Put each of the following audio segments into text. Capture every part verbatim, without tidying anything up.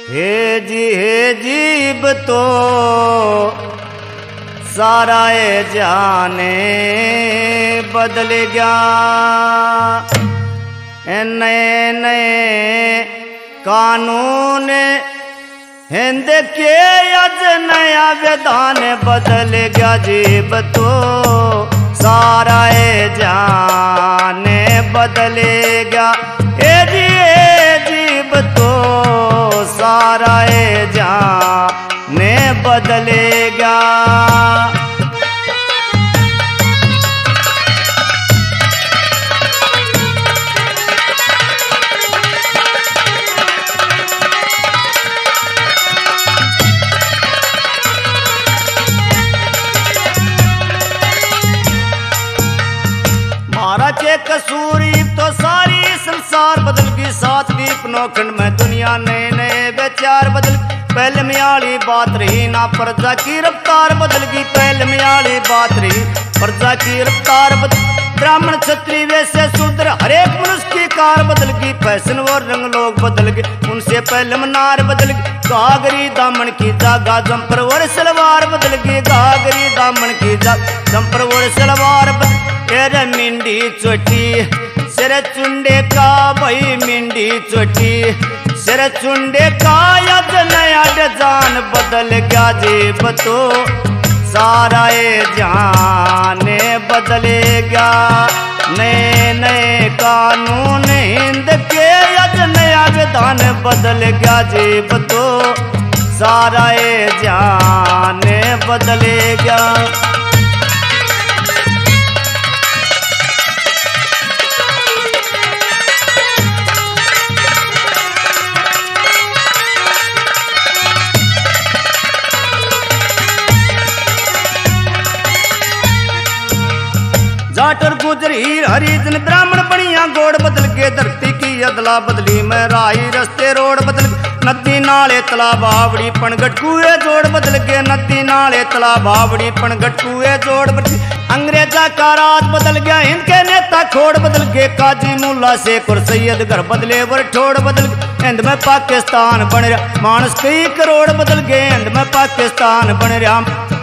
हे जी हे जीव तो सारा ए जाने बदल गया। नए नए कानून हिंद के अज नया विधान बदल गया। जीव तो सारा ए जाने बदल गया। ए जी ए जीव तो सारा ए जाने बदल गया। मारा के कसूरी तो सारी संसार बदल गई। सात दीप नौखंड में दुनिया नए नए विचार बदल गई। पहले में आली बात रही ना प्रजा की रफ्तार बदल गई। पहले में आली बात रही प्रजा की रफ्तार बदल। ब्राह्मण क्षत्रिय वैश्य शूद्र हरेक मनुष्य की कार बदल गई। फैशन और रंग लोग बदल गए उनसे पहले मनार बदल गई। घाघरी दामन की जागा जंपर और सलवार बदल गई। घाघरी दामन की जागा जंपर और सलवार बदल। तेरे मिंडी चोटी सिर चुंडे का भाई मिंडी चोटी सिर चुंडे का यद नया जान बदल गया। जीव तो सारा ए जाने बदले गया। नए नए कानून हिंद के यद नया विधान बदल गया। जीव तो सारा ए जाने बदले गया। जाटर गुजर हीर हरिजन ब्राह्मण बनिया गोड़ बदल के। धरती की अदला बदली में राही रस्ते रोड बदल के। नदी नाले तला बावड़ी पनगट कुए जोड़ बदल के। नदी नाले तला बावड़ी पनगट कुए जोड़ बदल। अंग्रेजा का राज बदल गया हिंद के नेता खोड़ बदल के। काजी मुल्ला शेख और सैयद घर बदले वर ठोड़ बदल गए। हिंद में पाकिस्तान बन रहा मानस कई करोड़ बदल गए। हिंद में पाकिस्तान बन रहा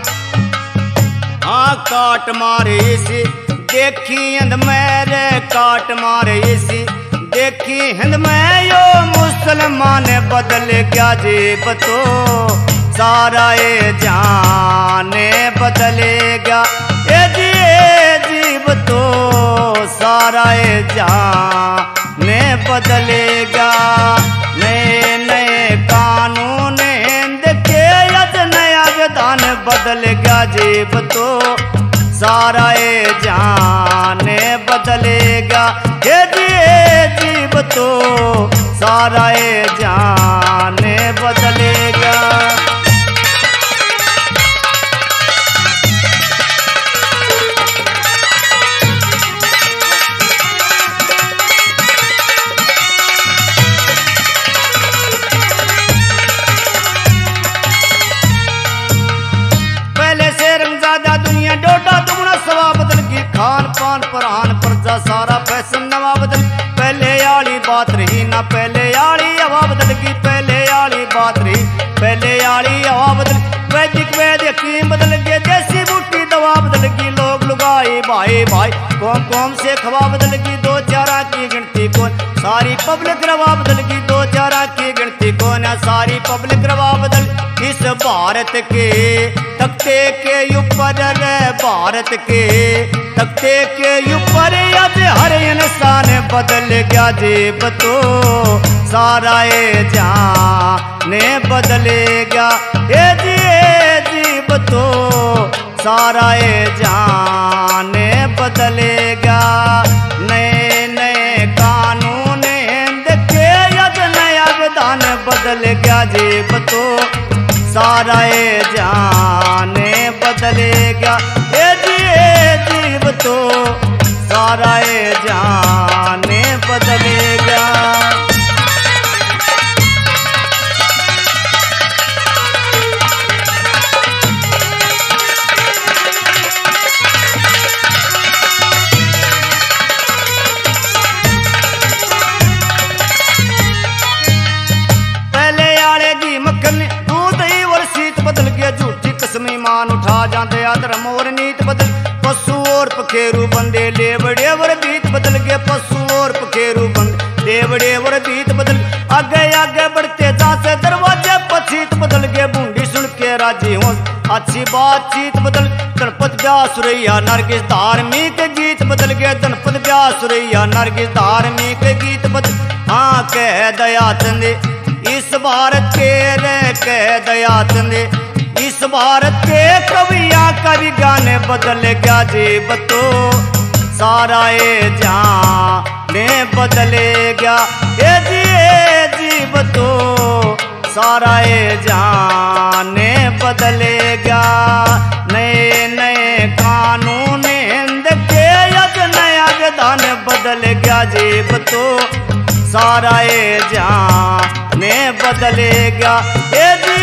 हाँ काट मारे से देखी हिंद मेरे काट मारे सी। देखी हिंद में यो मुसलमान बदल गया। जीव तो सारा ए जाने बदले गया। ए जी ए जीव तो सारा ए जाने बदले गया। नए नए कानून हिंद के यद नया विधान बदल गया। जीव तो सारा ए जाने बदलेगा। हे जी ए जीव तो सारा ए जाने बदलेगा। पहले से रंगजादा दुनिया डोडा दुगना सवा बदल गई। खान पान परान प्रजा सारा फैशन नवा बदल। पहले आली बात रही ना पहले आली हवा बदल गई। पहले आली बात रही पहले आली हवा बदल। वैदिक वैद हकीम बदल गए। देसी बूटी दवा बदल गई। लोग लुगाई भाई भाई कौम कौम से खवा बदल गई। दो चारा की गिनती कौन सारी पब्लिक रवा बदल गई। दो चारा की गिनती कौन है सारी पब्लिक रवा बदल। इस भारत के तख्ते के ऊपर भारत के तख्ते के ऊपर आज हर इंसान बदल गया। जीव तो सारा ए जाने बदले गया। ए जी ए जीव तो सारा ए जाने बदले गया। नए नए कानून हिंद के यद नया विधान बदल गया। जीव तो सारा ए जाने बदलेगा। ए जी ए जीव तो सारा ए जाने बदलेगा। पहले आले खन्नी दूध ही और शीत बदल गया झूठी कसम ईमान उठा जाते अधर्म और नीत बदल पशु और पखेरु बंदे लेवड़े और बीत बदल गए पशु और पखेरु बंदे लेवड़े और बीत बदल आगे आगे बढ़ते जाते दरवाजे पछीत बदल गए बूंदी सुन के राजी हो अच्छी बातचीत बदल गणपत ब्याह सुरैया नरगिस धार्मिक गीत बदल गए गणपत ब्याह सुरैया नरगिस धार्मिक गीत बदल हाँ कह दया चंदे इस भारत के रे कह दया चंदे इस भारत के कविया कवि गाने बदल गया जीव तो सारा ए जहां ने बदले गया ए जी ए जीव तो सारा ए जहां ने बदले गया नए नए कानून हिंद के यद नया विधान बदल गया जीव तो सारा ए जहां ने बदले गया ए